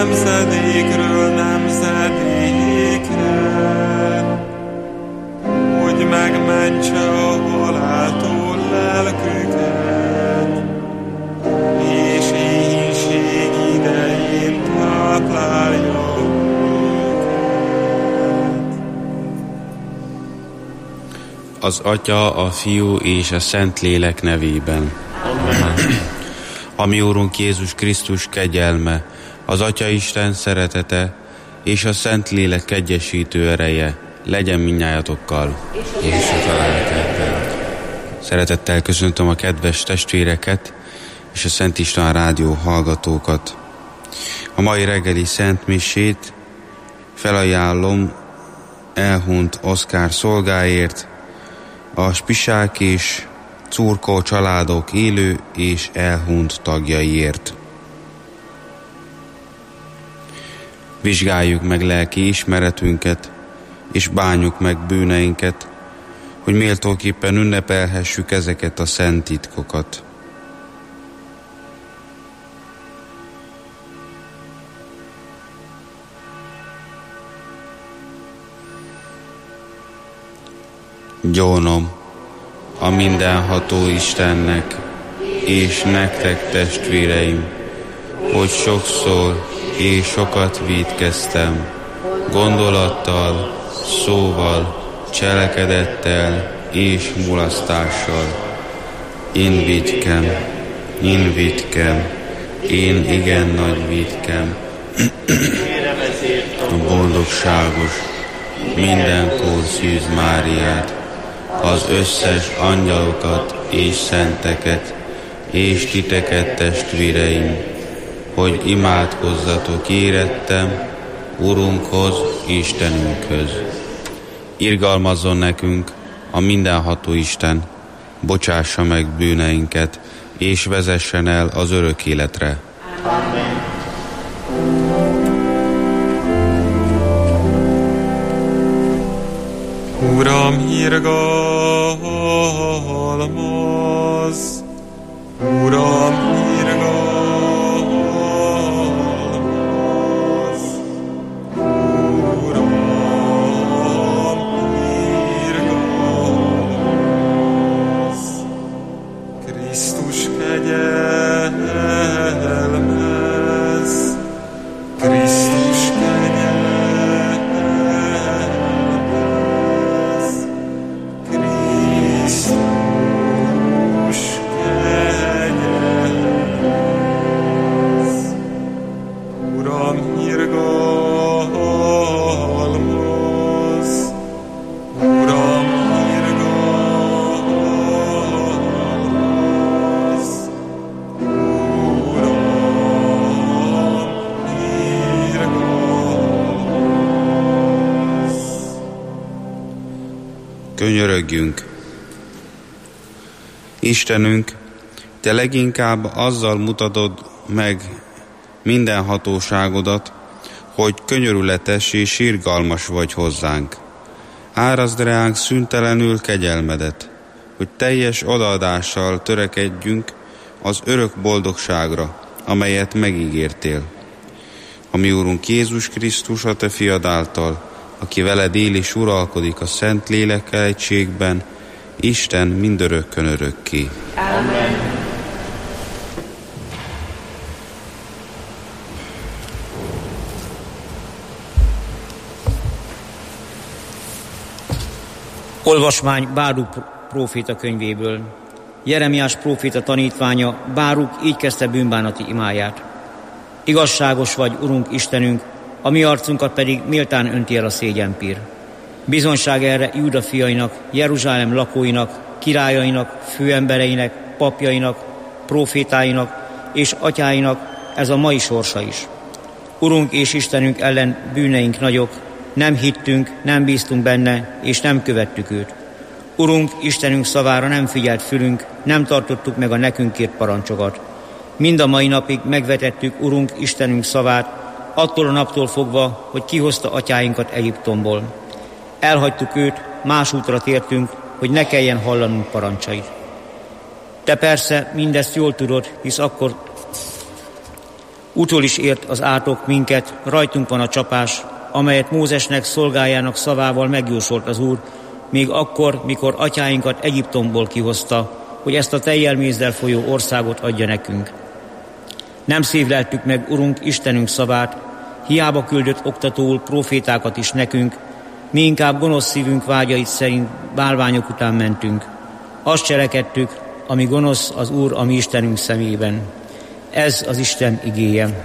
nemzedékről nemzedékre, hogy megmentse a haláltól lelküket, és éhínség idején táplálja őket. Az Atya, a Fiú és a Szentlélek nevében. Amen. A mi Úrunk Jézus Krisztus kegyelme, az Atya Isten szeretete és a Szentlélek egyesítő ereje legyen mindnyájatokkal. És a lelkeddel. Szeretettel köszöntöm a kedves testvéreket és a Szent István Rádió hallgatókat. A mai reggeli Szent Misét felajánlom elhunyt Oszkár szolgáért, a Spisák és Curkó családok élő és elhunyt tagjaiért. Vizsgáljuk meg lelki ismeretünket, és bánjuk meg bűneinket, hogy méltóképpen ünnepelhessük ezeket a szent titkokat. Gyónom a mindenható Istennek, és nektek, testvéreim, hogy sokszor és sokat vétkeztem, gondolattal, szóval, cselekedettel és mulasztással. Én vétkem, én igen nagy vétkem. A boldogságos, mindenkor Szűz Máriát, az összes angyalokat és szenteket, és titeket, testvéreim, hogy imádkozzatok érettem Urunkhoz, Istenünkhöz. Irgalmazzon nekünk a mindenható Isten, bocsássa meg bűneinket, és vezessen el az örök életre. Amen. Uram, irgalmaz! Uram, irgalmaz! Uram, irgalmaz! Krisztus kegyelmez! Krisztus Könyörögjünk. Istenünk, Te leginkább azzal mutatod meg minden hatóságodat, hogy könyörületes és irgalmas vagy hozzánk. Árazd ránk szüntelenül kegyelmedet, hogy teljes odaadással törekedjünk az örök boldogságra, amelyet megígértél. A mi Úrunk Jézus Krisztus, a Te fiad által, aki veled él és uralkodik a Szent Lélekkel egységben, Isten mindörökkön örökké. Amen. Olvasmány Báruk próféta könyvéből. Jeremiás próféta tanítványa, Báruk így kezdte bűnbánati imáját. Igazságos vagy, Urunk Istenünk, a mi arcunkat pedig méltán önti el a szégyenpír. Bizonyság erre Júda fiainak, Jeruzsálem lakóinak, királyainak, főembereinek, papjainak, prófétáinak és atyáinak ez a mai sorsa is. Urunk és Istenünk ellen bűneink nagyok, nem hittünk, nem bíztunk benne, és nem követtük őt. Urunk Istenünk szavára nem figyelt fülünk, nem tartottuk meg a nekünk írt parancsokat. Mind a mai napig megvetettük Urunk Istenünk szavát, attól a naptól fogva, hogy kihozta atyáinkat Egyiptomból. Elhagytuk őt, más útra tértünk, hogy ne kelljen hallanunk parancsait. Te persze mindezt jól tudod, hisz akkor Útól is ért az átok minket, rajtunk van a csapás, amelyet Mózesnek szolgájának szavával megjósolt az Úr, még akkor, mikor atyáinkat Egyiptomból kihozta, hogy ezt a tejjel mézzel folyó országot adja nekünk. Nem szívleltük meg, Urunk, Istenünk szavát, hiába küldött oktatóul profétákat is nekünk, mi inkább gonosz szívünk vágyait szerint bálványok után mentünk. Azt cselekedtük, ami gonosz az Úr a mi Istenünk szemében. Ez az Isten igéje.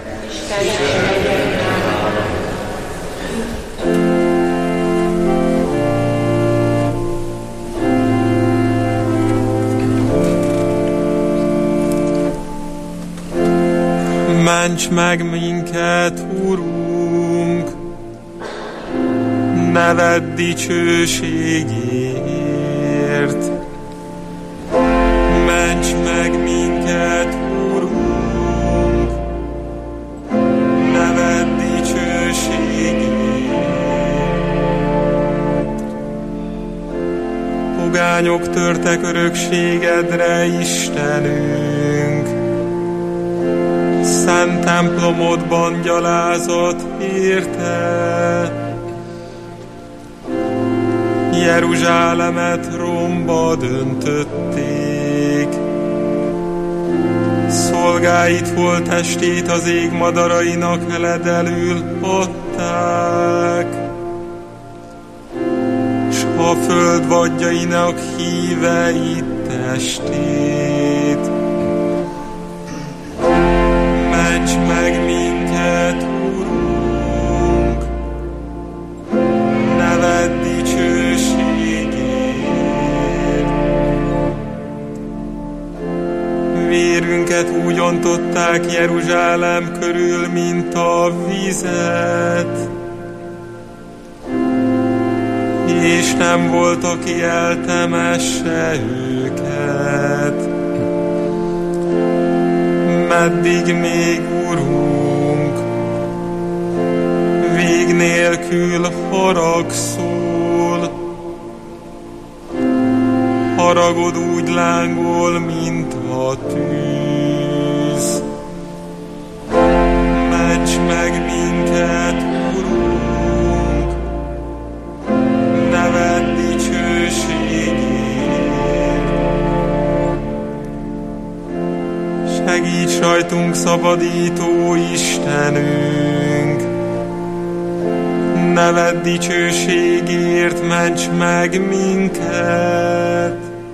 Ments meg minket, Urunk, neved dicsőségért. Ments meg minket, Urunk, neved dicsőségért. Pogányok törtek örökségedre, Istenünk, szent templomodban gyalázat érte. Jeruzsálemet romba döntötték, szolgáid holttestét az ég madarainak eledelül adták, s a föld vadjainak híveit testét. Ments meg minket, Urunk, neved dicsőségért. Vérünket úgy ontották Jeruzsálem körül, mint a vizet, és nem volt, aki eltemesse őket. Meddig még, Urunk, vég nélkül haragszol, haragod úgy lángol, mint a tűz. Ments meg minket, Urunk, neved dicsőségért. Segíts rajtunk, szabadító Istenünk, neved dicsőségért ments meg minket,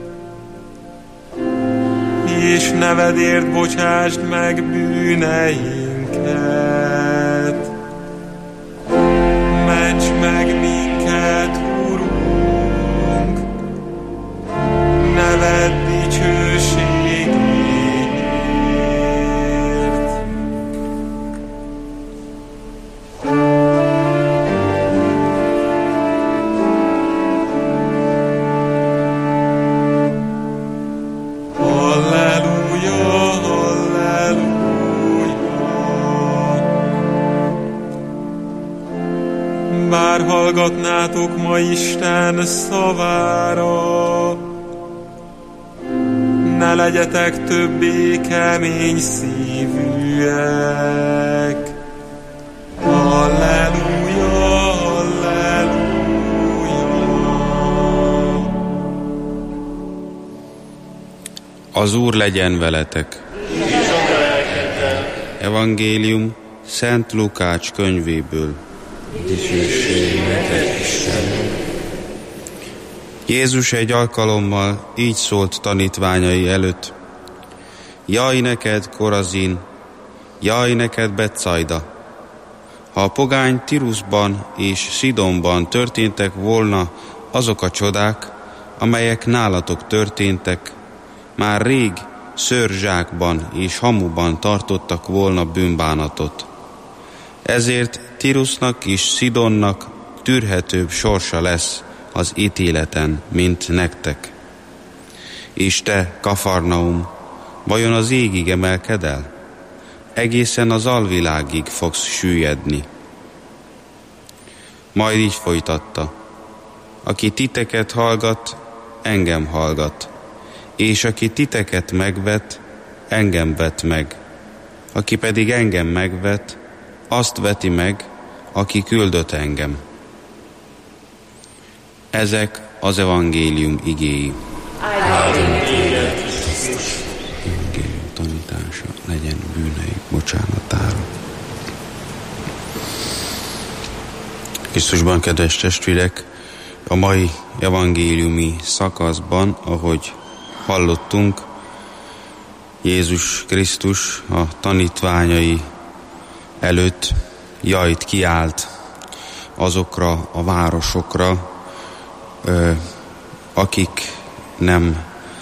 és nevedért bocsásd meg bűneinket. Ments meg minket, Urunk, neved dicsőségért. Bár hallgatnátok ma Isten szavára, ne legyetek többé kemény szívűek. Halleluja, halleluja. Az Úr legyen veletek. Evangélium Szent Lukács könyvéből. Jézus egy alkalommal így szólt tanítványai előtt: Jaj neked, Korazin! Jaj neked, Betszajda! Ha a pogány Tiruszban és Szidonban történtek volna azok a csodák, amelyek nálatok történtek, már rég szőrzsákban és hamuban tartottak volna bűnbánatot. Ezért Tirusznak és Szidonnak tűrhetőbb sorsa lesz az ítéleten, mint nektek. És te, Kafarnaum, vajon az égig emelked el? Egészen az alvilágig fogsz süllyedni. Majd így folytatta: aki titeket hallgat, engem hallgat, és aki titeket megvet, engem vet meg. aki pedig engem megvet, azt veti meg, aki küldött engem. Ezek az evangélium igéi. Evangélium tanítása legyen bűneik bocsánatára. Krisztusban, kedves testvérek, a mai evangéliumi szakaszban, ahogy hallottunk, Jézus Krisztus a tanítványai előtt jajt kiált azokra a városokra, akik nem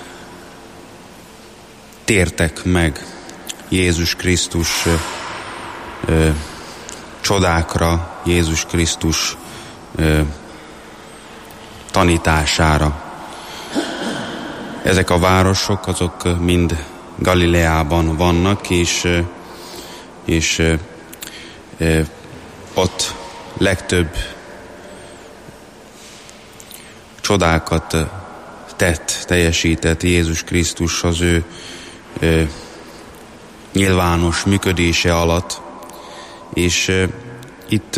tértek meg Jézus Krisztus csodákra, Jézus Krisztus tanítására. Ezek a városok, azok mind Galileában vannak, és ott legtöbb csodákat teljesített Jézus Krisztus az ő nyilvános működése alatt, és itt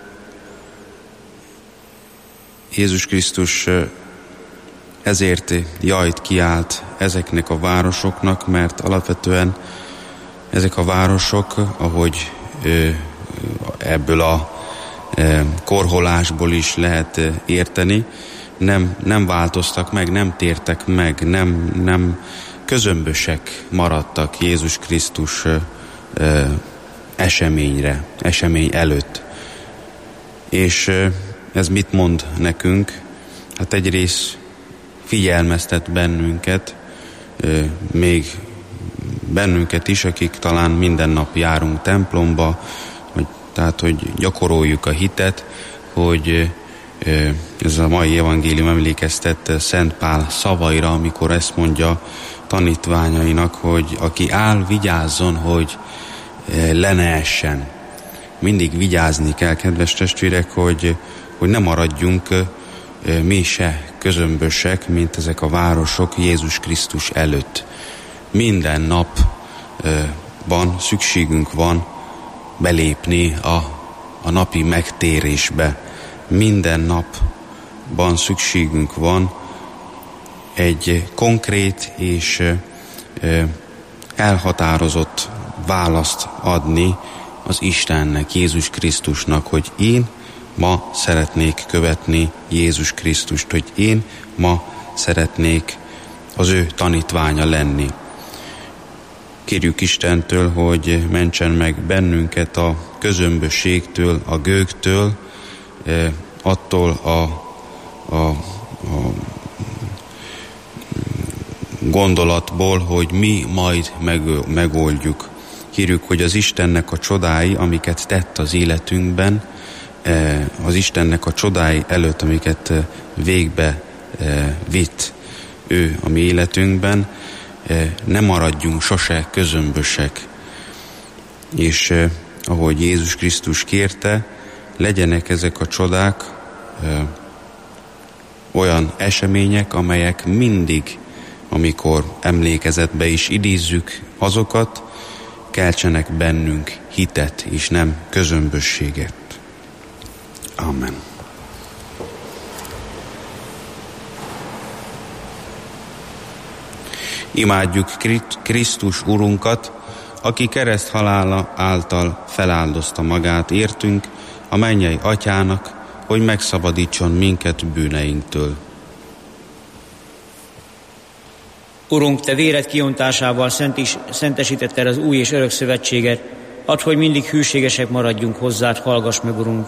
Jézus Krisztus ezért jajt kiált ezeknek a városoknak, mert alapvetően ezek a városok, ahogy ebből a korholásból is lehet érteni, nem változtak meg, nem tértek meg, nem közömbösek maradtak Jézus Krisztus esemény előtt. És ez mit mond nekünk? Hát egyrészt figyelmeztet bennünket, még bennünket is, akik talán minden nap járunk templomba, tehát hogy gyakoroljuk a hitet, hogy ez a mai evangélium emlékeztet Szent Pál szavaira, amikor ezt mondja tanítványainak, hogy aki áll, vigyázzon, hogy le ne essen. Mindig vigyázni kell, kedves testvérek, hogy ne maradjunk mi se közömbösek, mint ezek a városok Jézus Krisztus előtt. Minden napban szükségünk van belépni a napi megtérésbe. Minden napban szükségünk van egy konkrét és elhatározott választ adni az Istennek, Jézus Krisztusnak, hogy én ma szeretnék követni Jézus Krisztust, hogy én ma szeretnék az ő tanítványa lenni. Kérjük Istentől, hogy mentsen meg bennünket a közömbösségtől, a gőgtől, attól a gondolatból, hogy mi majd megoldjuk. Kérjük, hogy az Istennek a csodái, amiket tett az életünkben, az Istennek a csodái előtt, amiket végbe vitt ő a mi életünkben, ne maradjunk sose közömbösek. És ahogy Jézus Krisztus kérte, legyenek ezek a csodák olyan események, amelyek mindig, amikor emlékezetbe is idézzük azokat, keltsenek bennünk hitet, és nem közömbösséget. Amen. Imádjuk Krisztus Urunkat, aki kereszt halála által feláldozta magát értünk, a mennyei Atyának, hogy megszabadítson minket bűneinktől. Urunk, Te véred kiontásával szentesítetted az új és örök szövetséget, add, hogy mindig hűségesek maradjunk hozzád, hallgass meg, Urunk.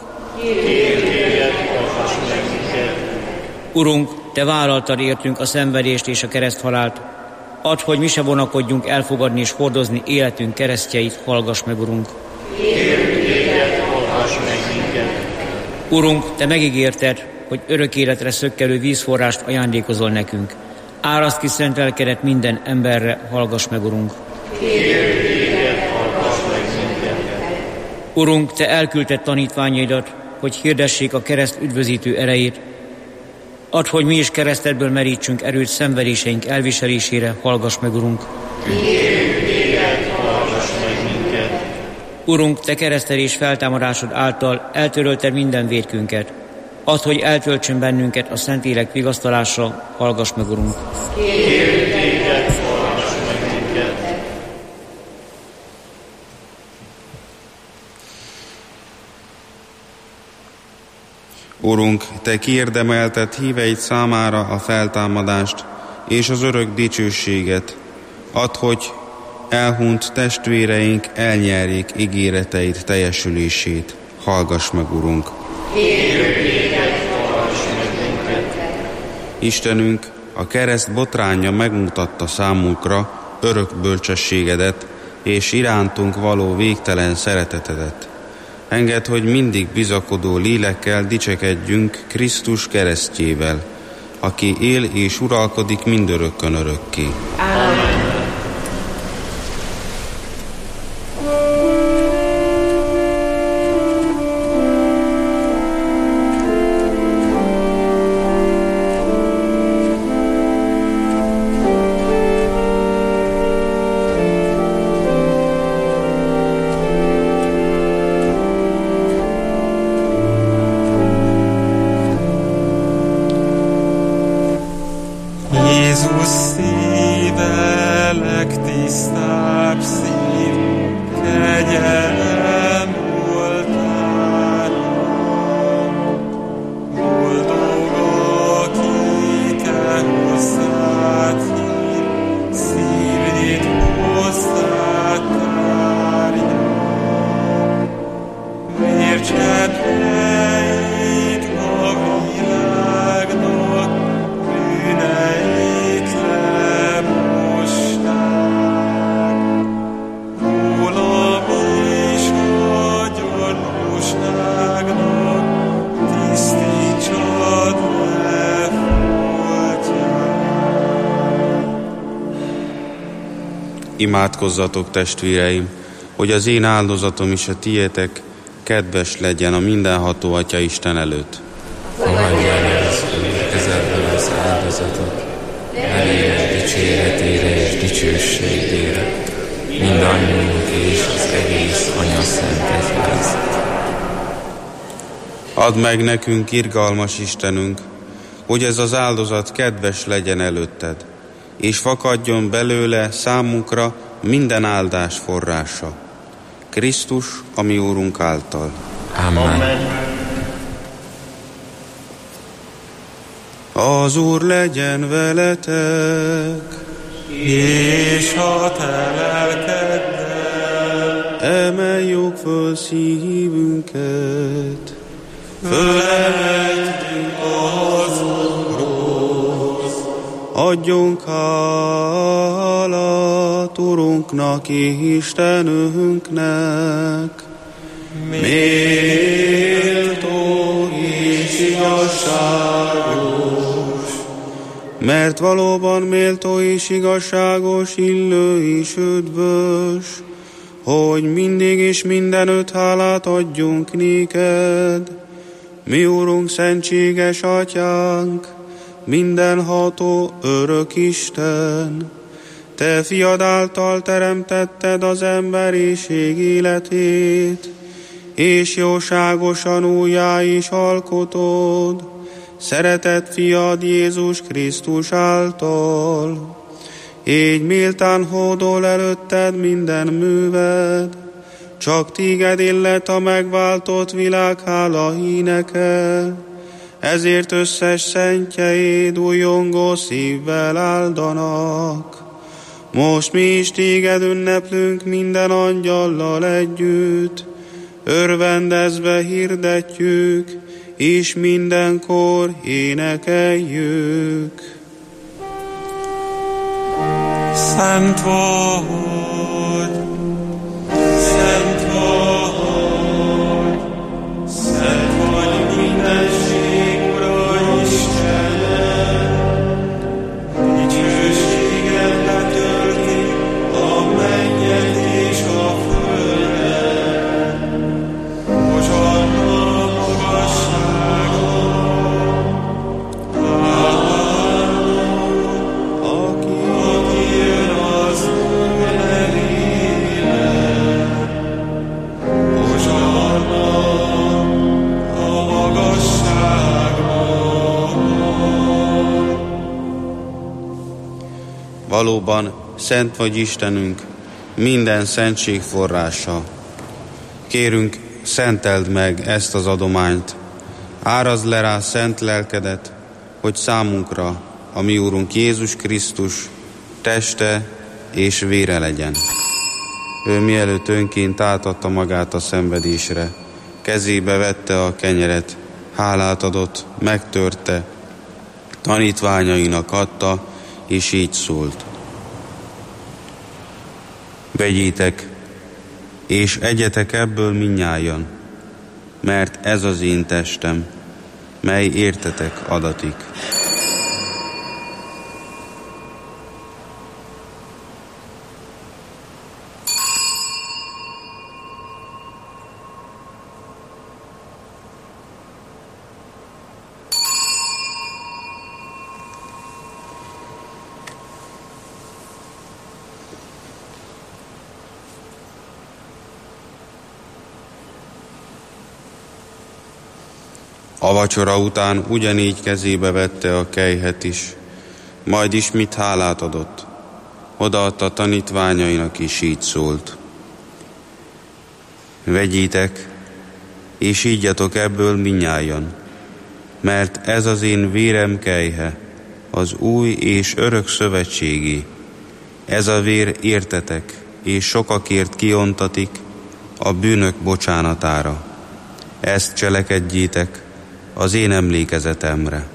Urunk, Te vállaltad értünk a szenvedést és a kereszthalált, add, hogy mi se vonakodjunk elfogadni és hordozni életünk keresztjeit, hallgass meg, Urunk. Urunk, Te megígérted, hogy örök életre szökkelő vízforrást ajándékozol nekünk. Áraszt ki szent lelkedet minden emberre, hallgass meg, Urunk. Urunk, Te elküldted tanítványaidat, hogy hirdessék a kereszt üdvözítő erejét. Add, hogy mi is keresztedből merítsünk erőt szenvedéseink elviselésére, hallgass meg, Urunk. Urunk, Te keresztelés feltámadásod által eltörölted minden vétkünket. Add, hogy eltöltsön bennünket a Szentlélek vigasztalása, hallgass meg, Urunk. Kérjük téged, hallgass meg minket. Urunk, Te kiérdemelted híveid számára a feltámadást és az örök dicsőséget. Add, hogy elhunyt testvéreink elnyerjék ígéreteid teljesülését. Hallgass meg, Urunk! Kérjük téged, hallgass meg minket. Istenünk, a kereszt botránja megmutatta számunkra örök bölcsességedet és irántunk való végtelen szeretetedet. Engedd, hogy mindig bizakodó lélekkel dicsekedjünk Krisztus keresztjével, aki él és uralkodik mindörökkön örökké. Amen. Jézus szíve legtisztább szív, kegyelem oltára. Boldog, aki te hozzád hív, szívét hozzád tárja. Vércseppeit a világnak, bűneit lemosták. Rólam is a gyanúságnak tisztítsad le foltját. Imádkozzatok, testvéreim, hogy az én áldozatom is a tiétek kedves legyen a mindenható Atya Isten előtt. Fogadja el az ő kezedből az áldozatot, eléred dicséretére és dicsőségére, mindannyiunk és az egész Anya Szent Egyház. Add meg nekünk, irgalmas Istenünk, hogy ez az áldozat kedves legyen előtted, és fakadjon belőle számunkra minden áldás forrása. Krisztus, a mi Úrunk által. Amen. Az Úr legyen veletek, És a te lelkeddel emeljük föl szívünket, fölemeljük az Úrhoz. adjunk hálát Urunknak és Istenünknek, méltó és igazságos, mert valóban méltó és igazságos, illő és üdvös, hogy mindig és mindenütt hálát adjunk néked, mi Urunk, szentséges Atyánk, mindenható örök Isten. Te fiad által teremtetted az emberiség életét, és jóságosan újjá is alkotod szeretett fiad Jézus Krisztus által. Így méltán hódol előtted minden műved, csak téged illet a megváltott világ hála híneke, ezért összes szentjeid újongó szívvel áldanak. Most mi is téged ünneplünk minden angyallal együtt, örvendezve hirdetjük, és mindenkor énekeljük. Szent vagy, szent vagy, szent vagy mindenség Ura Istenem. Dicsőséged betölti a mennyet és a földet. Hozsanna magasságon, aki jön az Úr nevében. Valóban szent vagy Istenünk, minden szentség forrása. Kérünk, szenteld meg ezt az adományt, árazd le rá szent lelkedet, hogy számunkra a mi Úrunk Jézus Krisztus teste és vére legyen. Ő mielőtt önként átadta magát a szenvedésre, kezébe vette a kenyeret, hálát adott, megtörte, tanítványainak adta, és így szólt. Vegyétek, és egyetek ebből mindnyájan, mert ez az én testem, mely értetek adatik. A vacsora után ugyanígy kezébe vette a kelyhet is, majd ismét hálát adott. Odaadta tanítványainak is így szólt. Vegyétek, és ígyatok ebből mindnyájan, mert ez az én vérem kelyhe, az új és örök szövetségi. Ez a vér értetek, és sokakért kiontatik a bűnök bocsánatára. Ezt cselekedjétek az én emlékezetemre.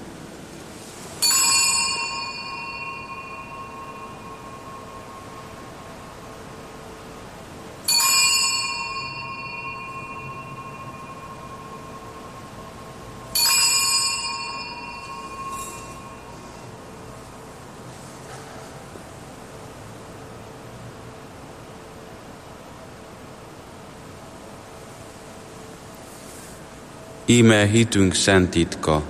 Íme hitünk szent titka.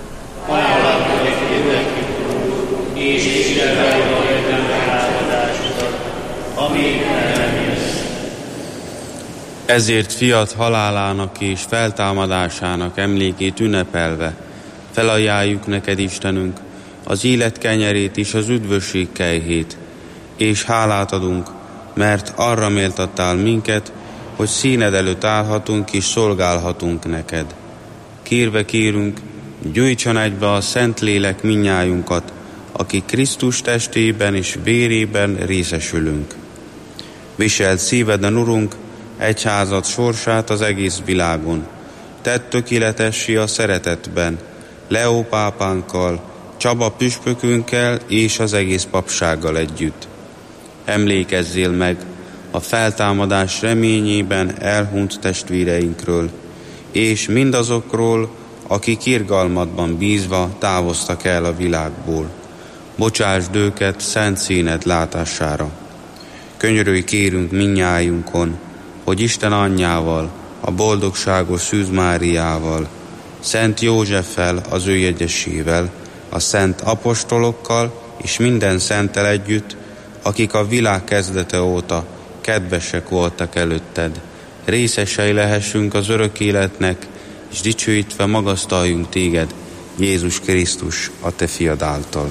Ezért fiat halálának és feltámadásának emlékét ünnepelve felajánljuk neked, Istenünk, az élet kenyerét és az üdvösség kelyhét, és hálát adunk, mert arra méltattál minket, hogy színed előtt állhatunk és szolgálhatunk neked. Kérve kérünk, gyújtson egybe a Szentlélek mindnyájunkat, aki Krisztus testében és vérében részesülünk. Viseld szíveden, Urunk, egyházad sorsát az egész világon. Tedd tökéletessé a szeretetben, Leó pápánkkal, Csaba püspökünkkel és az egész papsággal együtt. Emlékezzél meg a feltámadás reményében elhunyt testvéreinkről, és mindazokról, akik irgalmadban bízva távoztak el a világból. Bocsásd őket szent színed látására. Könyörülj kérünk mindnyájunkon, hogy Isten anyjával, a boldogságos Szűz Máriával, Szent Józseffel, az ő jegyesével, a szent apostolokkal és minden szenttel együtt, akik a világ kezdete óta kedvesek voltak előtted, részesei lehessünk az örök életnek, és dicsőítve magasztaljunk téged, Jézus Krisztus, a te fiad által.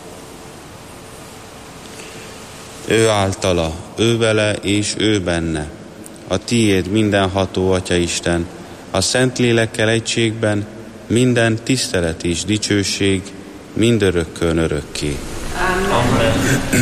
Ő általa, ő vele és ő benne, a tiéd mindenható Atyaisten, a Szentlélekkel egységben minden tisztelet és dicsőség mindörökkön örökké. Amen.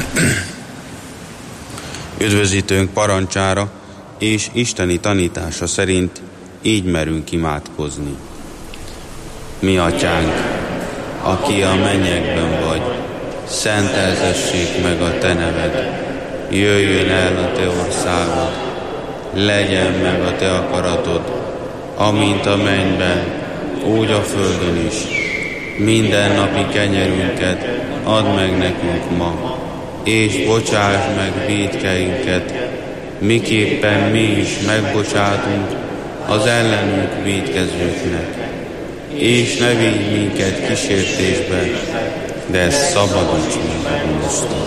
Üdvözítőnk parancsára és isteni tanítása szerint így merünk imádkozni. Mi atyánk, aki a mennyekben vagy, szenteltessék meg a te neved, jöjjön el a te országod, legyen meg a te akaratod, amint a mennyben, úgy a földön is. Minden napi kenyerünket add meg nekünk ma, és bocsásd meg vétkeinket, miképpen mi is megbocsátunk az ellenünk vétkezőknek. És ne vigy minket kísértésbe, de szabadíts meg a gonosztól.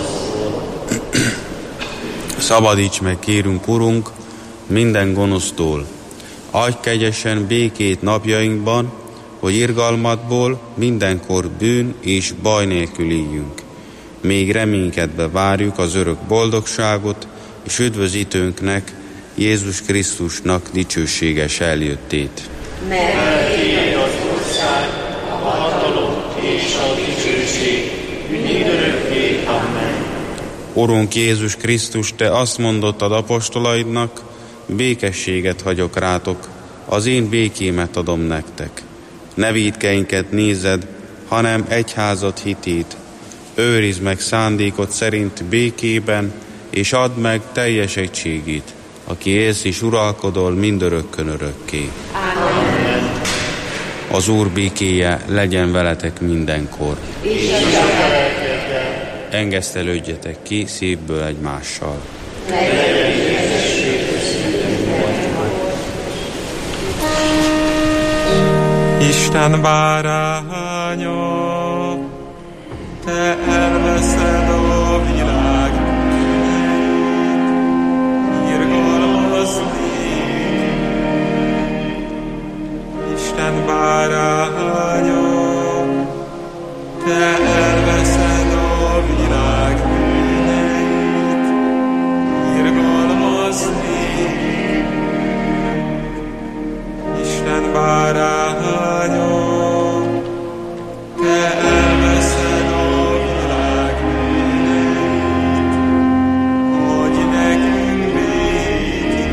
Szabadíts meg, kérünk, Urunk, minden gonosztól. Adj kegyesen békét napjainkban, hogy irgalmadból mindenkor bűn és baj nélkül éljünk. még reménykedve várjuk az örök boldogságot, és üdvözítőnknek, Jézus Krisztusnak dicsőséges eljöttét. Mert tiéd az ország, a hatalom és a dicsőség, mindörökké. Amen. Urunk Jézus Krisztus, Te azt mondottad apostolaidnak, békességet hagyok rátok, az én békémet adom nektek. Ne vétkeinket nézed, hanem egyházad hitét. Őrizd meg szándékod szerint békében, és add meg teljes egységét, aki élsz és uralkodol mindörökkön örökké. Amen. Az Úr békéje legyen veletek mindenkor. És a lelkeddel. Engesztelődjetek ki szívből egymással. Isten báránya, Te elveszed a világ bűneit, irgalmazni. Isten báránya, Te elveszed a világ bűneit, irgalmazni. Isten báránya, Te elveszed a világ bűneit, adj nekünk békét.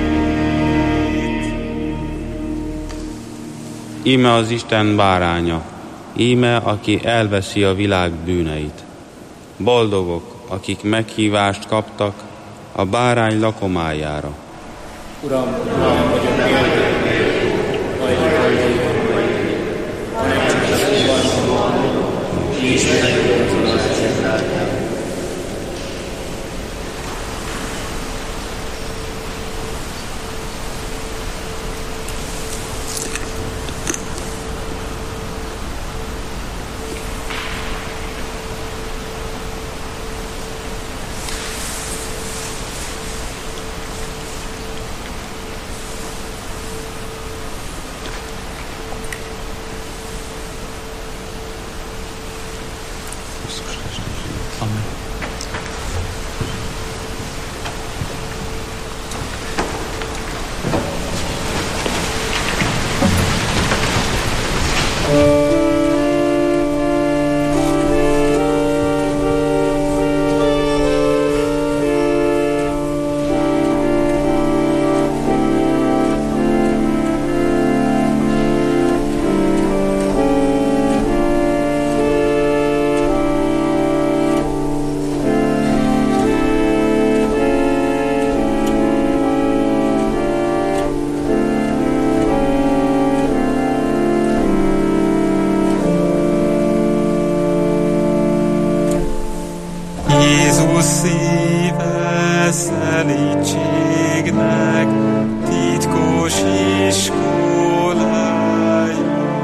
Íme az Isten báránya, íme, aki elveszi a világ bűneit. Boldogok, akik meghívást kaptak a bárány lakomájára. Uram, vagyok méltó, vagy Jézus szíve szelídségnek titkos iskolája,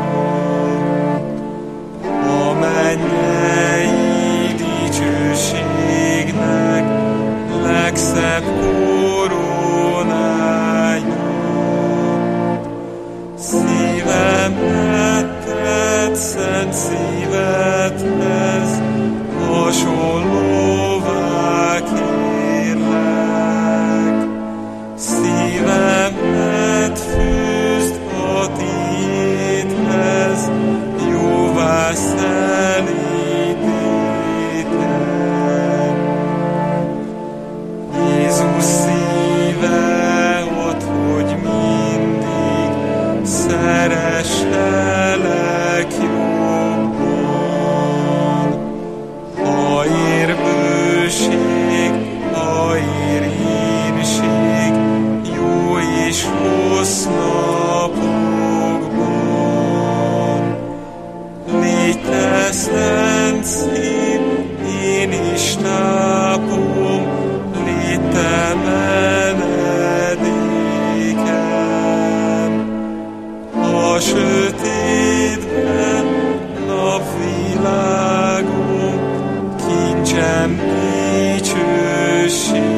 a mennyei dicsőségnek legszebb koronája. Szívemet tett szent szívedhez hasonlóvá kérlek. Szívemet fűzd a tiédhez, jóvá szelítétek. Jézus szíve add, hogy mindig szeresselek jobban. Ha ér bőség, ha ér ínség, jó és rossz napokban. Légy te szent szív, én is tápom, légy te menedékem. A sötétben napvilágom, kincsem dicsőségem.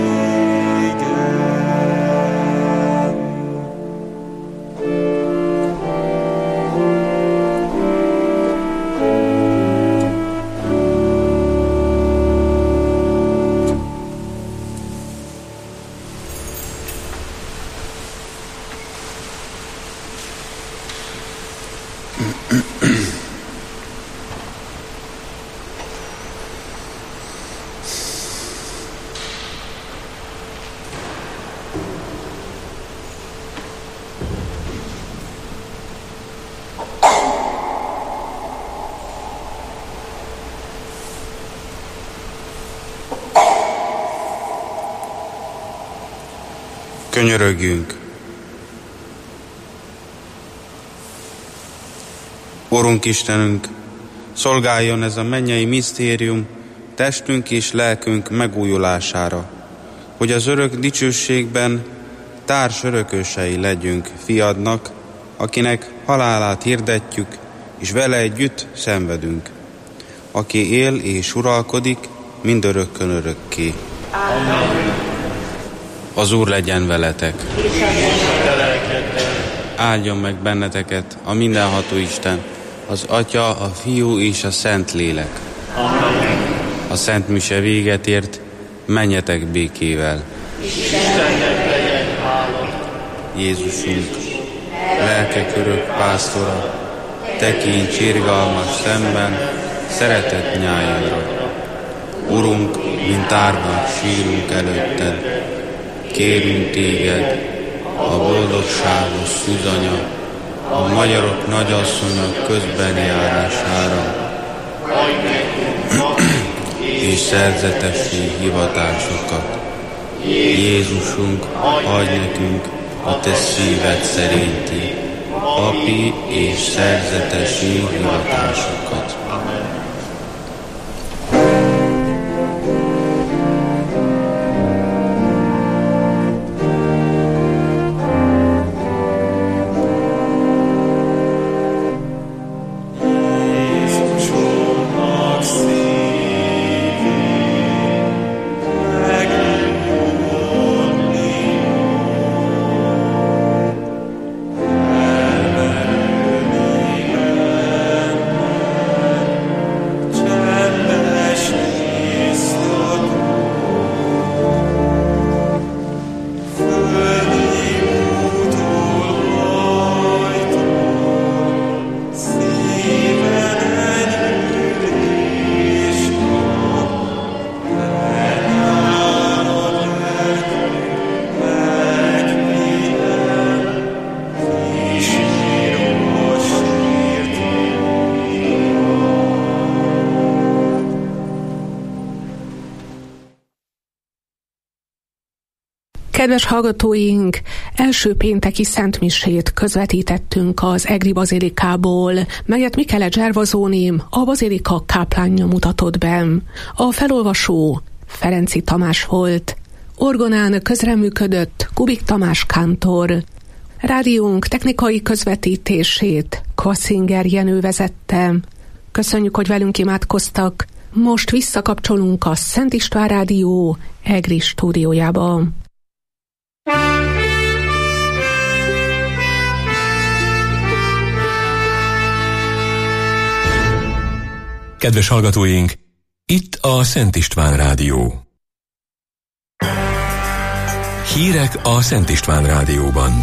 Könyörögjünk! Urunk Istenünk, szolgáljon ez a mennyei misztérium testünk és lelkünk megújulására, hogy az örök dicsőségben társ örökösei legyünk fiadnak, akinek halálát hirdetjük, és vele együtt szenvedünk, aki él és uralkodik mindörökkön örökké. Amen. Az Úr legyen veletek. Áldjon meg benneteket a mindenható Isten, az Atya, a Fiú és a Szent Lélek. Amen. A Szent Mise véget ért, menjetek békével. Istennek legyen hála. Jézusunk, lelkek örök pásztora, tekints irgalmas szemben, szeretett nyájadra. Urunk, mint árvák sírunk előtted, kérünk téged, a boldogságos szűzanya, a magyarok nagyasszonya közbenjárására, és szerzetesség hivatásokat. Jézusunk, adj nekünk a te szíved szerinti papi és szerzetesség hivatásokat. Kedves hallgatóink, első pénteki szentmisét közvetítettünk az Egri bazilikából, melyet Michele Gervasoni, a bazilika káplánja mutatott be. A felolvasó Ferenci Tamás volt, orgonán közreműködött Kubik Tamás kántor. Rádiónk technikai közvetítését Kassinger Jenő vezette. Köszönjük, hogy velünk imádkoztak. Most visszakapcsolunk a Szent István Rádió Egri stúdiójába. Kedves hallgatóink, itt a Szent István Rádió. Hírek a Szent István Rádióban.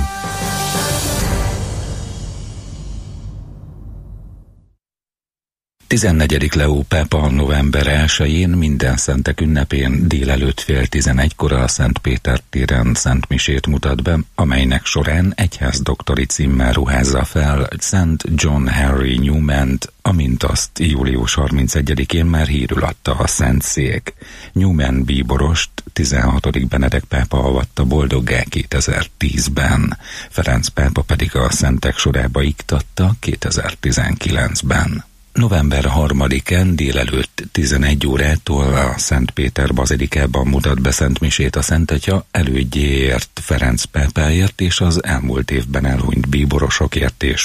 Tizennegyedik Leó pápa november 1-én minden szentek ünnepén délelőtt 10:11-kor a Szent Péter téren szentmisét mutat be, amelynek során egyházdoktori címmel ruházza fel Szent John Henry Newman-t, amint azt július 31-én már hírül adta a Szentszék. Newman bíborost 16. Benedek pápa avatta boldoggá 2010-ben, Ferenc pápa pedig a szentek sorába iktatta 2019-ben. November 3-án délelőtt 11 órától a Szent Péter bazilikában mutat be szentmisét a Szent Atya elődjéért, Ferenc pápáért és az elmúlt évben elhunyt bíborosokért és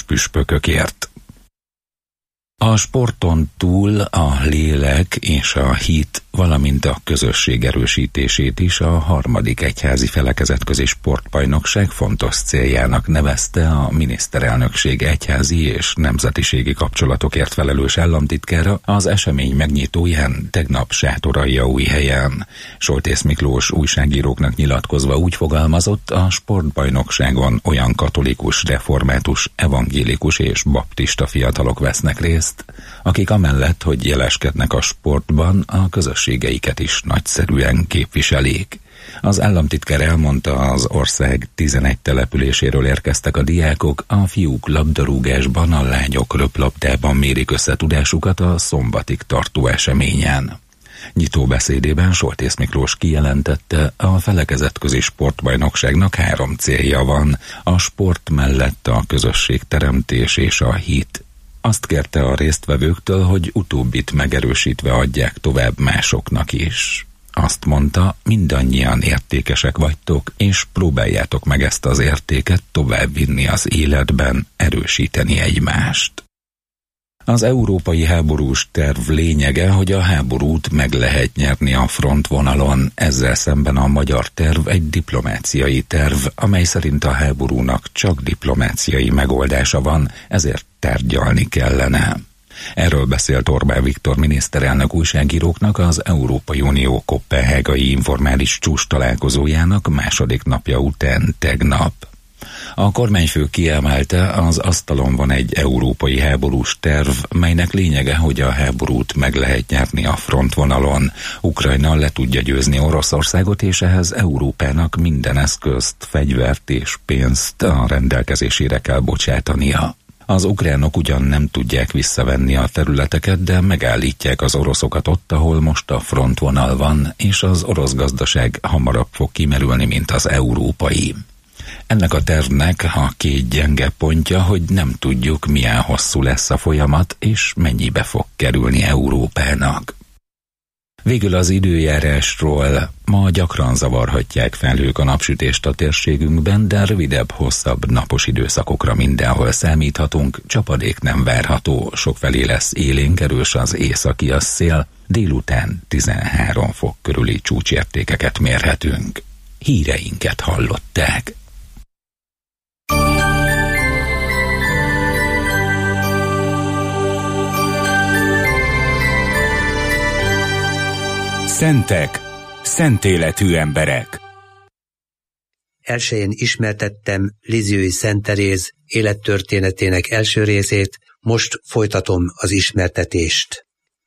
püspökökért. A sporton túl a lélek és a hit valamint a közösség erősítését is a harmadik egyházi felekezetközi sportbajnokság fontos céljának nevezte a miniszterelnökség egyházi és nemzetiségi kapcsolatokért felelős államtitkára az esemény megnyitóján tegnap Sátoraljaújhelyen. Soltész Miklós újságíróknak nyilatkozva úgy fogalmazott, a sportbajnokságon olyan katolikus, református, evangélikus és baptista fiatalok vesznek részt, akik amellett, hogy jeleskednek a sportban, a közösségeiket is nagyszerűen képviselik. Az államtitkár elmondta, az ország 11 településéről érkeztek a diákok, a fiúk labdarúgásban, a lányok röplabdában mérik össze tudásukat a szombatig tartó eseményen. Nyitó beszédében Soltész Miklós kijelentette, a felekezetközi sportbajnokságnak 3 célja van, a sport mellett a közösségteremtés és a hit. Azt kérte a résztvevőktől, hogy utóbbit megerősítve adják tovább másoknak is. Azt mondta, mindannyian értékesek vagytok, és próbáljátok meg ezt az értéket továbbvinni az életben, erősíteni egymást. Az európai háborús terv lényege, hogy a háborút meg lehet nyerni a frontvonalon, ezzel szemben a magyar terv egy diplomáciai terv, amely szerint a háborúnak csak diplomáciai megoldása van, ezért tárgyalni kellene. Erről beszélt Orbán Viktor miniszterelnök újságíróknak az Európai Unió koppenhágai informális csúcs találkozójának második napja után tegnap. A kormányfő kiemelte, az asztalon van egy európai háborús terv, melynek lényege, hogy a háborút meg lehet nyerni a frontvonalon. Ukrajna le tudja győzni Oroszországot, és ehhez Európának minden eszközt, fegyvert és pénzt a rendelkezésére kell bocsátania. Az ukránok ugyan nem tudják visszavenni a területeket, de megállítják az oroszokat ott, ahol most a frontvonal van, és az orosz gazdaság hamarabb fog kimerülni, mint az európai. Ennek a tervnek a 2 gyenge pontja, hogy nem tudjuk, milyen hosszú lesz a folyamat, és mennyibe fog kerülni Európának. Végül az időjárásról. Ma gyakran zavarhatják felhők a napsütést a térségünkben, de rövidebb, hosszabb napos időszakokra mindenhol számíthatunk, csapadék nem várható, sokfelé lesz élénk, erős az északi szél, délután 13 fok körüli csúcsértékeket mérhetünk. Híreinket hallották. Szentek, szentéletű emberek. Elsőjén ismertettem Lisieux Szent Teréz élettörténetének első részét, most folytatom az ismertetést.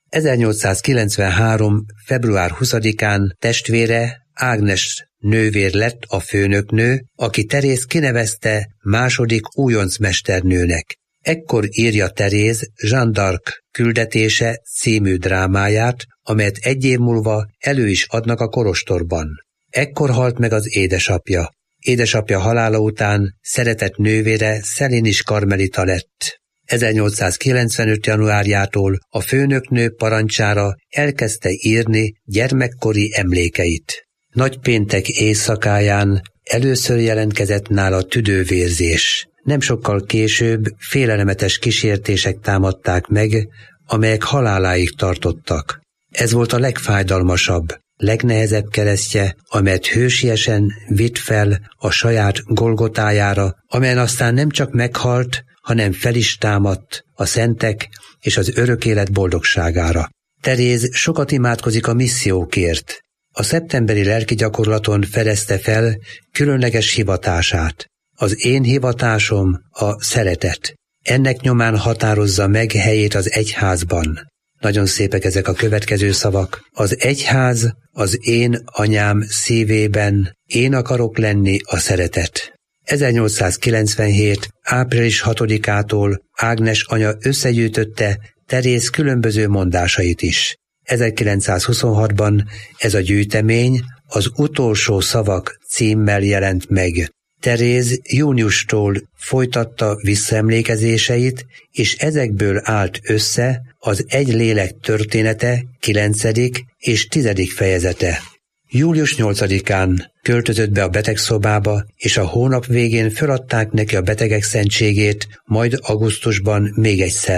1893. február 20-án testvére Ágnes nővér lett a főnöknő, aki Teréz kinevezte második újoncmesternőnek. Ekkor írja Teréz Jeanne d'Arc küldetése című drámáját, amelyet 1 év múlva elő is adnak a kolostorban. Ekkor halt meg az édesapja. Édesapja halála után szeretett nővére Szelinis karmelita lett. 1895. januárjától a főnöknő parancsára elkezdte írni gyermekkori emlékeit. Nagypéntek éjszakáján először jelentkezett nála tüdővérzés. Nem sokkal később félelmetes kísértések támadták meg, amelyek haláláig tartottak. Ez volt a legfájdalmasabb, legnehezebb keresztje, amelyet hősiesen vitt fel a saját Golgotájára, amelyen aztán nem csak meghalt, hanem fel is támadt a szentek és az örök élet boldogságára. Teréz sokat imádkozik a missziókért. A szeptemberi lelkigyakorlaton fedezte fel különleges hivatását. Az én hivatásom a szeretet. Ennek nyomán határozza meg helyét az egyházban. Nagyon szépek ezek a következő szavak. Az egyház az én anyám szívében, én akarok lenni a szeretet. 1897. április 6-ától Ágnes anya összegyűjtötte Teréz különböző mondásait is. 1926-ban ez a gyűjtemény az utolsó szavak címmel jelent meg. Teréz júniustól folytatta visszaemlékezéseit, és ezekből állt össze az Egy lélek története 9. és 10. fejezete. Július 8-án költözött be a betegszobába, és a hónap végén feladták neki a betegek szentségét, majd augusztusban még egyszer.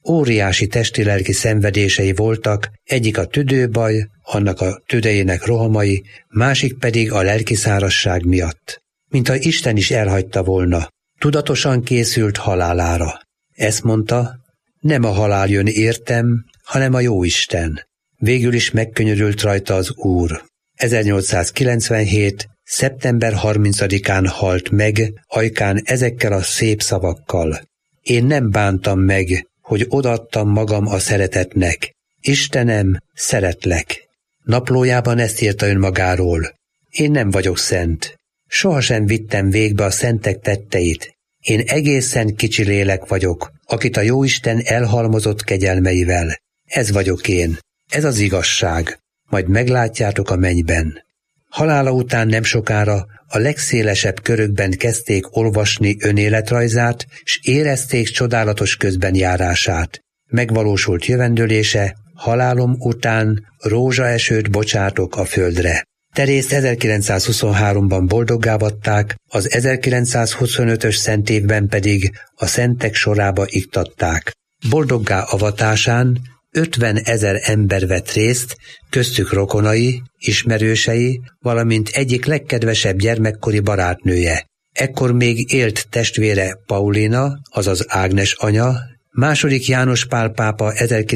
Óriási testi-lelki szenvedései voltak, egyik a tüdőbaj, annak a tüdejének rohamai, másik pedig a lelki szárazság miatt. Mintha Isten is elhagyta volna, tudatosan készült halálára. Ezt mondta, nem a halál jön értem, hanem a Jóisten. Végül is megkönyörült rajta az Úr. 1897. szeptember 30-án halt meg ajkán ezekkel a szép szavakkal. Én nem bántam meg, hogy odaadtam magam a szeretetnek. Istenem, szeretlek. Naplójában ezt írta önmagáról. Én nem vagyok szent. Sohasem vittem végbe a szentek tetteit. Én egészen kicsi lélek vagyok, akit a Jóisten elhalmozott kegyelmeivel. Ez vagyok én. Ez az igazság. Majd meglátjátok a mennyben. Halála után nem sokára a legszélesebb körökben kezdték olvasni önéletrajzát, s érezték csodálatos közbenjárását. Megvalósult jövendőlése, halálom után rózsaesőt bocsátok a földre. Terészt 1923-ban boldoggá avatták, az 1925-ös szentévben pedig a szentek sorába iktatták. Boldoggá avatásán 50 000 ember vett részt, köztük rokonai, ismerősei, valamint egyik legkedvesebb gyermekkori barátnője. Ekkor még élt testvére Paulina, azaz Ágnes anya, II. János Pál pápa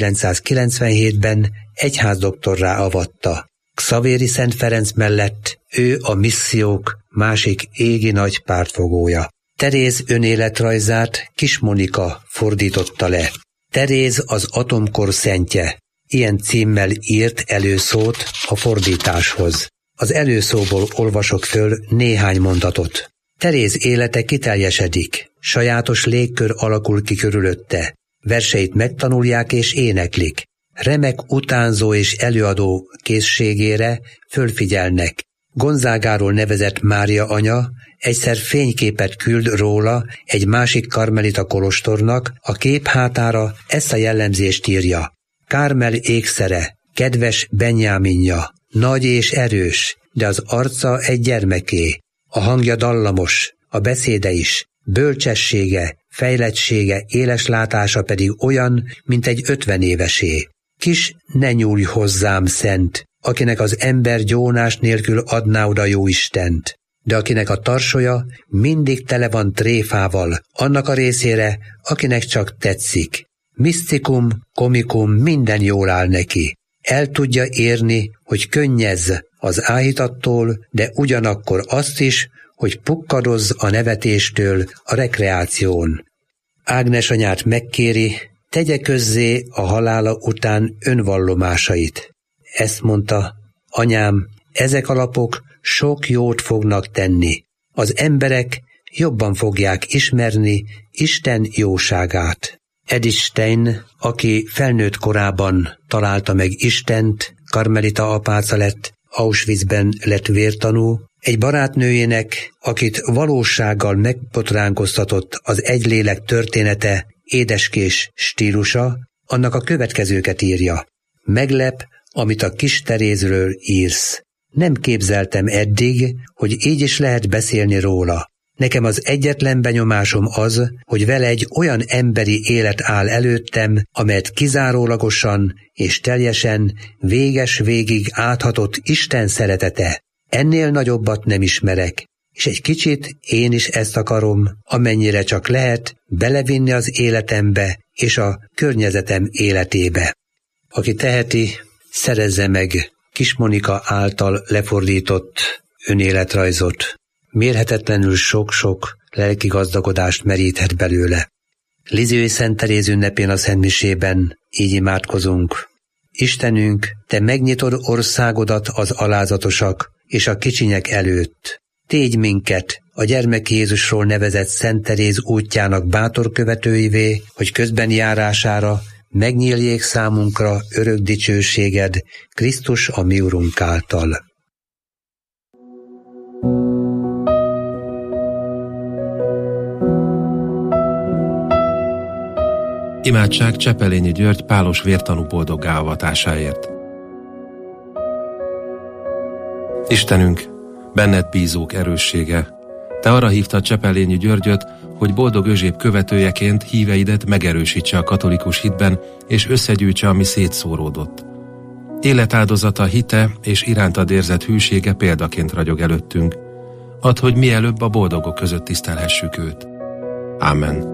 1997-ben egyházdoktorrá avatta. Xavéri Szent Ferenc mellett ő a missziók másik égi nagy pártfogója. Teréz önéletrajzát Kis Monika fordította le. Teréz az atomkor szentje. Ilyen címmel írt előszót a fordításhoz. Az előszóból olvasok föl néhány mondatot. Teréz élete kiteljesedik, sajátos légkör alakul ki körülötte. Verseit megtanulják és éneklik. Remek utánzó és előadó készségére fölfigyelnek. Gonzágáról nevezett Mária anya egyszer fényképet küld róla egy másik karmelita kolostornak, a kép hátára ezt a jellemzést írja. Kármel ékszere, kedves Benyáminja, nagy és erős, de az arca egy gyermeké. A hangja dallamos, a beszéde is, bölcsessége, fejlettsége, éles látása pedig olyan, mint egy 50 évesé. Kis, ne nyúlj hozzám, szent, akinek az ember gyónás nélkül adná oda Jóistent, de akinek a tarsolya mindig tele van tréfával, annak a részére, akinek csak tetszik. Misztikum, komikum minden jól áll neki. El tudja érni, hogy könnyezz az áhítattól, de ugyanakkor azt is, hogy pukkadozz a nevetéstől a rekreáción. Ágnes anyát megkéri, tegye közzé a halála után önvallomásait. Ezt mondta, anyám, ezek a lapok sok jót fognak tenni. Az emberek jobban fogják ismerni Isten jóságát. Edith Stein, aki felnőtt korában találta meg Istent, karmelita apáca lett, Auschwitzben lett vértanú, egy barátnőjének, akit valósággal megbotránkoztatott az egy lélek története, édeskés stílusa, annak a következőket írja. Meglep, amit a kis Terézről írsz. Nem képzeltem eddig, hogy így is lehet beszélni róla. Nekem az egyetlen benyomásom az, hogy vele egy olyan emberi élet áll előttem, amelyet kizárólagosan és teljesen véges végig áthatott Isten szeretete. Ennél nagyobbat nem ismerek, és egy kicsit én is ezt akarom, amennyire csak lehet belevinni az életembe és a környezetem életébe. Aki teheti, szerezze meg Kis Monika által lefordított önéletrajzot. Mérhetetlenül sok-sok lelki gazdagodást meríthet belőle. Lizői Szent Teréz ünnepén a szentmisében így imádkozunk. Istenünk, te megnyitod országodat az alázatosak és a kicsinyek előtt. Tégy minket a gyermek Jézusról nevezett Szent Teréz útjának bátor követőivé, hogy közben járására megnyíljék számunkra örök dicsőséged Krisztus a mi Urunk által. Imádság Csepelényi György pálos vértanú boldoggá avatásáért. Istenünk, benned bízók erőssége, te arra hívtad Csepelényi Györgyöt, hogy Boldog Euzsép követőjeként híveidet megerősítse a katolikus hitben, és összegyűjtse, ami szétszóródott. Életáldozata, hite és irántad érzett hűsége példaként ragyog előttünk. Add, hogy mielőbb a boldogok között tisztelhessük őt. Amen.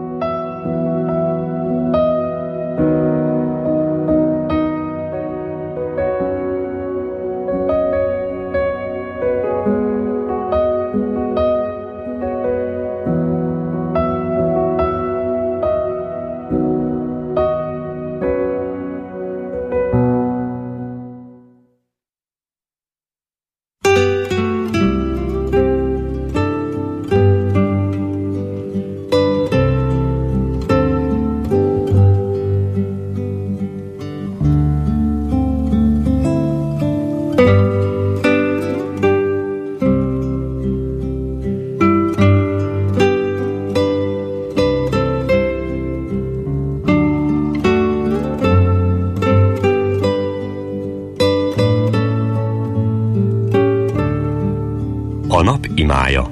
A nap imája.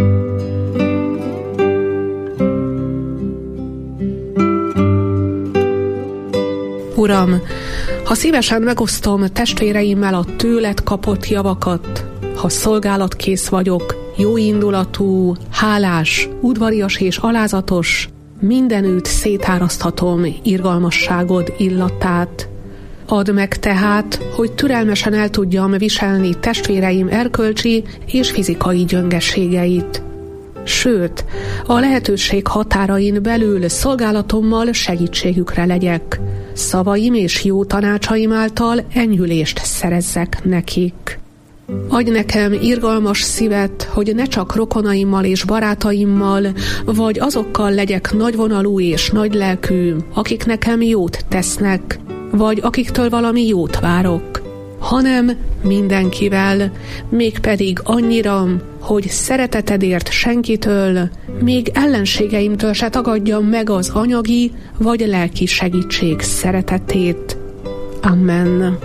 Uram, ha szívesen megosztom testvéreimmel a tőled kapott javakat, ha szolgálatkész vagyok, jóindulatú, hálás, udvarias és alázatos, mindenütt szétáraszthatom irgalmasságod illatát. Add meg tehát, hogy türelmesen el tudjam viselni testvéreim erkölcsi és fizikai gyöngeségeit. Sőt, a lehetőség határain belül szolgálatommal segítségükre legyek. Szavaim és jó tanácsaim által enyhülést szerezzek nekik. Adj nekem irgalmas szívet, hogy ne csak rokonaimmal és barátaimmal, vagy azokkal legyek nagyvonalú és nagylelkű, akik nekem jót tesznek, vagy akiktől valami jót várok, hanem mindenkivel, mégpedig annyira, hogy szeretetedért senkitől, még ellenségeimtől se tagadjam meg az anyagi vagy lelki segítség szeretetét. Amen.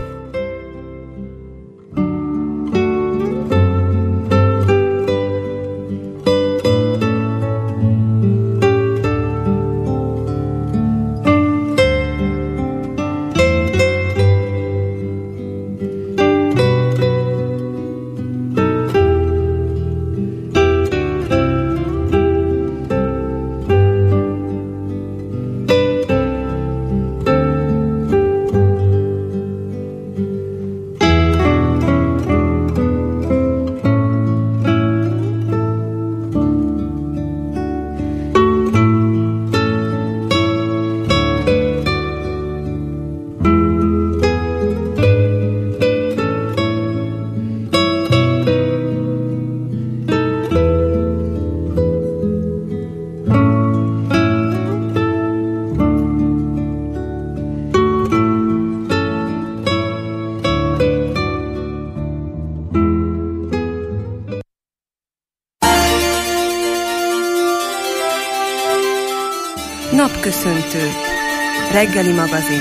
Napköszöntő. Reggeli magazin.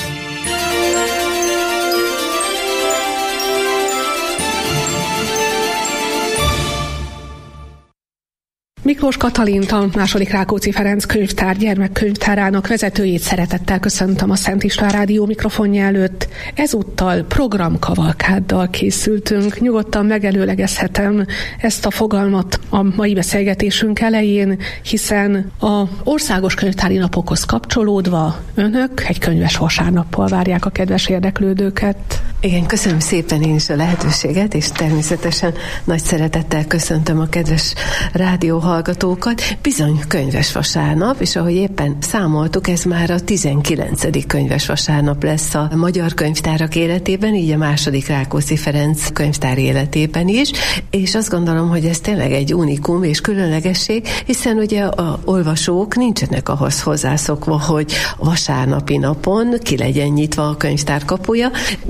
Miklós Katalint, a II. Rákóczi Ferenc könyvtár gyermekkönyvtárának vezetőjét szeretettel köszöntöm a Szent István Rádió mikrofonja előtt. Ezúttal programkavalkáddal készültünk. Nyugodtan megelőlegezhetem ezt a fogalmat a mai beszélgetésünk elején, hiszen az országos könyvtári napokhoz kapcsolódva önök egy könyves vasárnappal várják a kedves érdeklődőket. Igen, köszönöm szépen én is a lehetőséget, és természetesen nagy szeretettel köszöntöm a kedves rádió hallgatókat. Bizony könyves vasárnap, és ahogy éppen számoltuk, ez már a 19. könyves vasárnap lesz a magyar könyvtárak életében, így a II. Rákóczi Ferenc könyvtár életében is, és azt gondolom, hogy ez tényleg egy unikum és különlegesség, hiszen ugye a olvasók nincsenek ahhoz hozzászokva, hogy vasárnapi napon ki legyen nyitva a könyvtár kapuja. Bizony most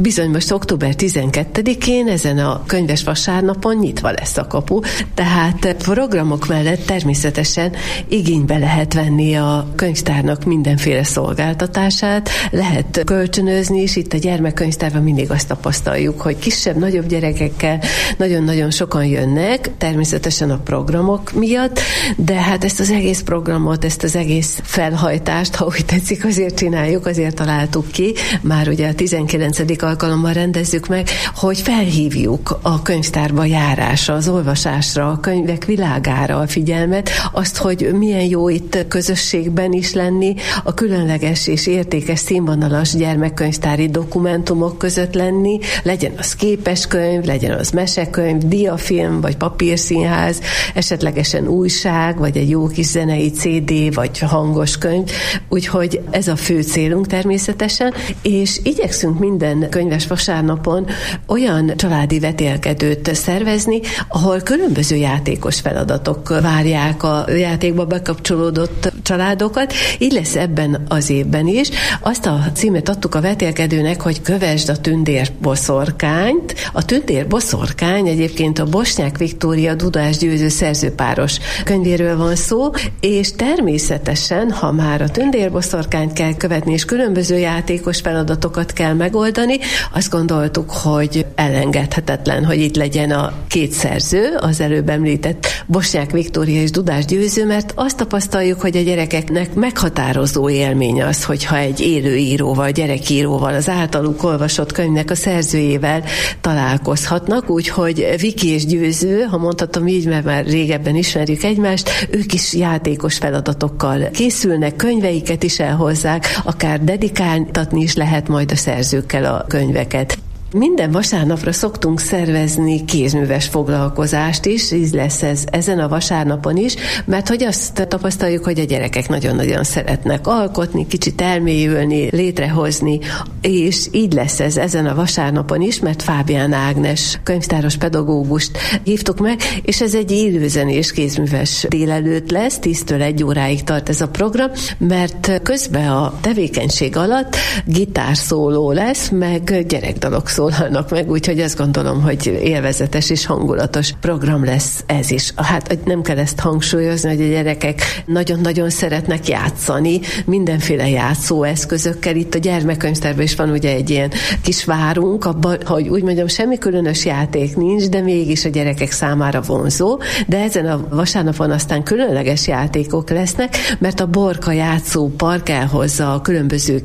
most október 12-én, ezen a könyves vasárnapon nyitva lesz a kapu, tehát programok mellett természetesen igénybe lehet venni a könyvtárnak mindenféle szolgáltatását, lehet kölcsönözni is. Itt a gyermekkönyvtárban mindig azt tapasztaljuk, hogy kisebb, nagyobb gyerekekkel nagyon-nagyon sokan jönnek, természetesen a programok miatt, de hát ezt az egész programot, ezt az egész felhajtást, ha úgy tetszik, azért csináljuk, azért találtuk ki, már ugye a 19. alkalommal rendezzük meg, hogy felhívjuk a könyvtárba járásra, az olvasásra, a könyvek világára a figyelmet, azt, hogy milyen jó itt közösségben is lenni, a különleges és értékes színvonalas gyermekkönyvtári dokumentumok között lenni, legyen az képeskönyv, legyen az mesekönyv, diafilm, vagy papírszínház, esetlegesen újság, vagy egy jó kis zenei CD, vagy hangos könyv, úgyhogy ez a fő célunk természetesen, és igyekszünk minden könyves vasárnapon olyan családi vetélkedőt szervezni, ahol különböző játékos feladatok várják a játékba bekapcsolódott családokat. Így lesz ebben az évben is. Azt a címet adtuk a vetélkedőnek, hogy kövesd a tündérboszorkányt. A tündérboszorkány egyébként a Bosnyák Viktória Dudás Győző szerzőpáros könyvéről van szó, és természetesen, ha már a tündérboszorkányt kell követni, és különböző játékos feladatokat kell megoldani, azt gondoltuk, hogy elengedhetetlen, hogy itt legyen a két szerző, az előbb említett Bosnyák Viktória és Dudás Győző, mert azt tapasztaljuk, hogy a gyerekeknek meghatározó élmény az, hogyha egy élő íróval, gyerekíróval, az általuk olvasott könyvnek a szerzőjével találkozhatnak, úgyhogy Viki és Győző, ha mondhatom így, mert már régebben ismerjük egymást, ők is játékos feladatokkal készülnek, könyveiket is elhozzák, akár dedikáltatni is lehet majd a szerzőkkel a könyveket. Minden vasárnapra szoktunk szervezni kézműves foglalkozást is, így lesz ez ezen a vasárnapon is, mert hogy azt tapasztaljuk, hogy a gyerekek nagyon-nagyon szeretnek alkotni, kicsit elmélyülni, létrehozni, és így lesz ez ezen a vasárnapon is, mert Fábián Ágnes könyvtáros pedagógust hívtuk meg, és ez egy élőzenés kézműves délelőtt lesz, 10-től 1 óráig tart ez a program, mert közben a tevékenység alatt gitárszóló lesz, meg gyerekdalok szólalnak meg, úgyhogy azt gondolom, hogy élvezetes és hangulatos program lesz ez is. Hát nem kell ezt hangsúlyozni, hogy a gyerekek nagyon-nagyon szeretnek játszani, mindenféle játszóeszközökkel. Itt a gyermekkönyvtárban is van ugye egy ilyen kis várunk, abban, hogy úgy mondjam, semmi különös játék nincs, de mégis a gyerekek számára vonzó, de ezen a vasárnapon aztán különleges játékok lesznek, mert a Borka játszópark elhozza a különböző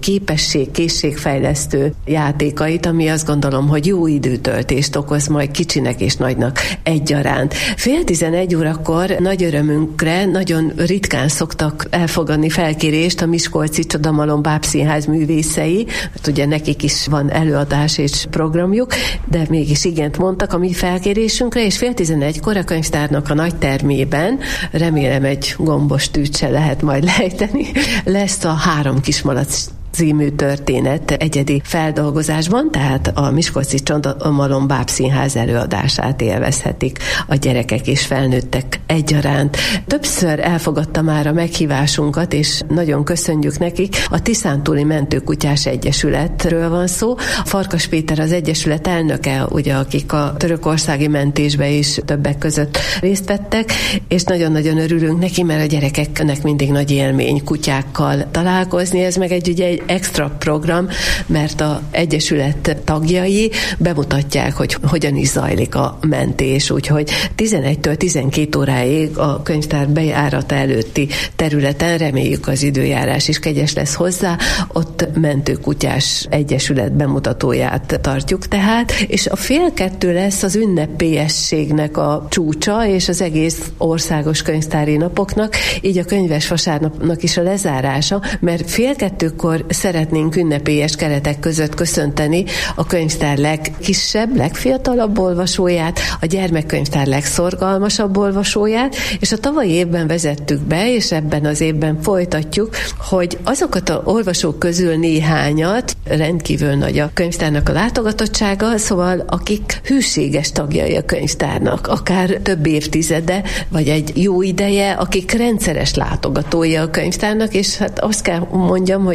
készségfejlesztő játékait, ami azt gondolom, hogy jó időtöltést okoz majd kicsinek és nagynak egyaránt. 10:30 órakor nagy örömünkre nagyon ritkán szoktak elfogadni felkérést a Miskolci Csodamalom Bábszínház művészei, mert ugye nekik is van előadás és programjuk, de mégis igent mondtak a mi felkérésünkre, és 10:30 a könyvtárnak a nagy termében, remélem egy gombos tűt se lehet majd lejteni, lesz a 3 kismalac című történet egyedi feldolgozásban, tehát a Miskolci Csodamalom Bábszínház előadását élvezhetik a gyerekek és felnőttek egyaránt. Többször elfogadta már a meghívásunkat, és nagyon köszönjük nekik. A Tiszántúli Mentőkutyás Egyesületről van szó. Farkas Péter az egyesület elnöke, ugye, akik a törökországi mentésbe is többek között részt vettek, és nagyon-nagyon örülünk neki, mert a gyerekeknek mindig nagy élmény kutyákkal találkozni. Ez meg egy extra program, mert az egyesület tagjai bemutatják, hogy hogyan is zajlik a mentés, úgyhogy 11-től 12 óráig a könyvtár bejárata előtti területen, reméljük az időjárás is kegyes lesz hozzá, ott Mentőkutyás Egyesület bemutatóját tartjuk tehát, és a 1:30 lesz az ünnepélyességnek a csúcsa, és az egész országos könyvtári napoknak, így a könyves vasárnapnak is a lezárása, mert 1:30 szeretnénk ünnepélyes keretek között köszönteni a könyvtár legkisebb, legfiatalabb olvasóját, a gyermekkönyvtár legszorgalmasabb olvasóját, és a tavalyi évben vezettük be, és ebben az évben folytatjuk, hogy azokat az olvasók közül néhányat, rendkívül nagy a könyvtárnak a látogatottsága, szóval akik hűséges tagjai a könyvtárnak, akár több évtizede, vagy egy jó ideje, akik rendszeres látogatója a könyvtárnak, és hát azt kell mondjam, hogy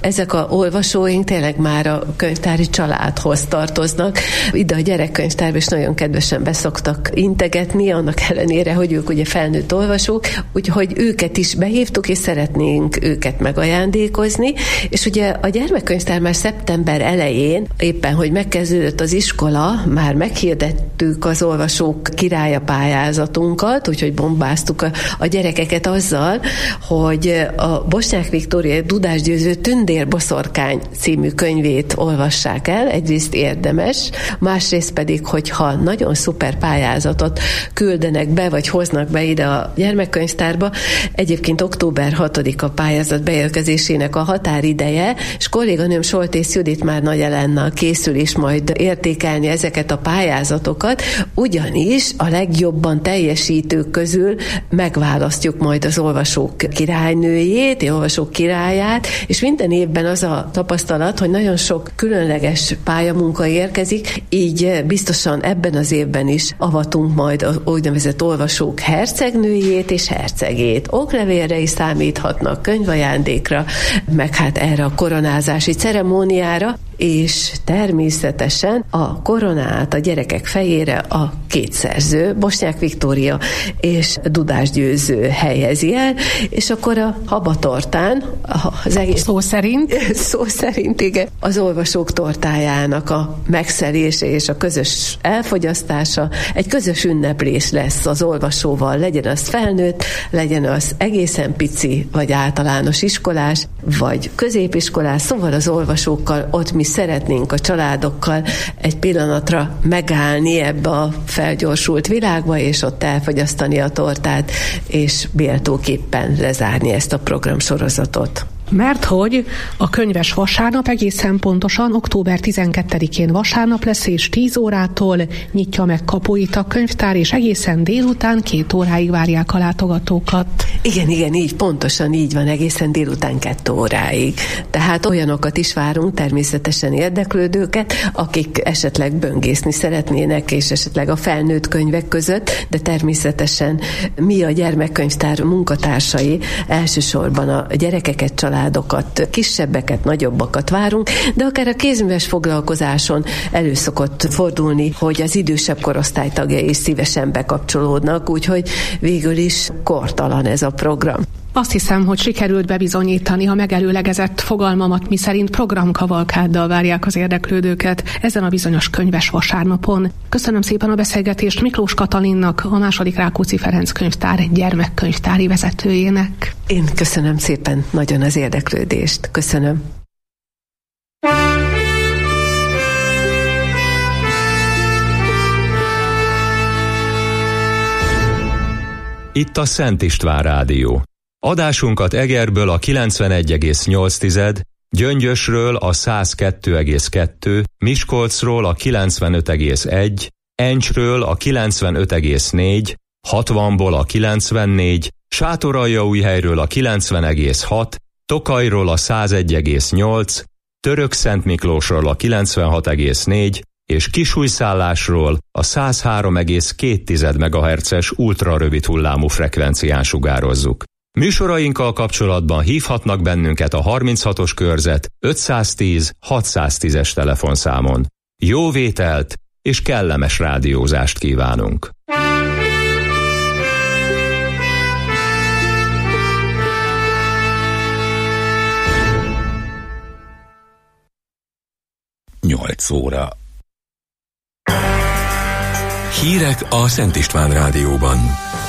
ezek a olvasóink tényleg már a könyvtári családhoz tartoznak. Ide a gyerekkönyvtárba is nagyon kedvesen beszoktak integetni, annak ellenére, hogy ők ugye felnőtt olvasók, úgyhogy őket is behívtuk, és szeretnénk őket megajándékozni. És ugye a gyermekkönyvtár már szeptember elején, éppen, hogy megkezdődött az iskola, már meghirdettük az olvasók királya pályázatunkat, úgyhogy bombáztuk a gyerekeket azzal, hogy a Bosnyák Viktória Dudás Győző Tündérboszorkány című könyvét olvassák el, egyrészt érdemes, másrészt pedig, hogyha nagyon szuper pályázatot küldenek be, vagy hoznak be ide a gyermekkönyvtárba, egyébként október 6-a pályázat beérkezésének a határideje, és kolléganőm Soltész Judit már Nagy Elennal készül is majd értékelni ezeket a pályázatokat, ugyanis a legjobban teljesítők közül megválasztjuk majd az olvasók királynőjét, olvasók királyát, és minden évben az a tapasztalat, hogy nagyon sok különleges pályamunka érkezik, így biztosan ebben az évben is avatunk majd az úgynevezett olvasók hercegnőjét és hercegét. Oklevélre is számíthatnak, könyvajándékra, meg hát erre a koronázási ceremóniára, és természetesen a koronát a gyerekek fejére a két szerző, Bosnyák Viktória és Dudás Győző helyezi el, és akkor a habatortán az egész... Szó szerint, igen. Az olvasók tortájának a megszelése és a közös elfogyasztása egy közös ünneplés lesz az olvasóval, legyen az felnőtt, legyen az egészen pici, vagy általános iskolás, vagy középiskolás, szóval az olvasókkal ott mi szeretnénk a családokkal egy pillanatra megállni ebbe a felgyorsult világba, és ott elfogyasztani a tortát, és méltóképpen lezárni ezt a programsorozatot. Mert hogy a könyves vasárnap egészen pontosan október 12-én vasárnap lesz, és 10 órától nyitja meg kapuit a könyvtár, és egészen délután 2 óráig várják a látogatókat. Igen, így pontosan így van, egészen délután 2 óráig. Tehát olyanokat is várunk, természetesen érdeklődőket, akik esetleg böngészni szeretnének, és esetleg a felnőtt könyvek között, de természetesen mi a gyermekkönyvtár munkatársai elsősorban a gyerekeket, családokat, kisebbeket, nagyobbakat várunk, de akár a kézműves foglalkozáson elő szokott fordulni, hogy az idősebb korosztály tagjai is szívesen bekapcsolódnak, úgyhogy végül is kortalan ez a program. Azt hiszem, hogy sikerült bebizonyítani a megelőlegezett fogalmamat, miszerint programkavalkáddal várják az érdeklődőket ezen a bizonyos könyves vasárnapon. Köszönöm szépen a beszélgetést Miklós Katalinnak, a II. Rákóczi Ferenc Könyvtár gyermekkönyvtári vezetőjének. Én köszönöm szépen nagyon az érdeklődést. Köszönöm. Itt a Szent István Rádió. Adásunkat Egerből a 91,8, Gyöngyösről a 102,2, Miskolcról a 95,1, Encsről a 95,4, 60-ból a 94, Sátoraljaújhelyről a 90,6, Tokajról a 101,8, Törökszentmiklósról a 96,4 és Kisújszállásról a 103,2 MHz-es ultrarövid hullámú frekvencián sugározzuk. Műsorainkkal kapcsolatban hívhatnak bennünket a 36-os körzet 510 610-es telefonszámon. Jó vételt és kellemes rádiózást kívánunk! Nyolc óra. Hírek a Szent István Rádióban.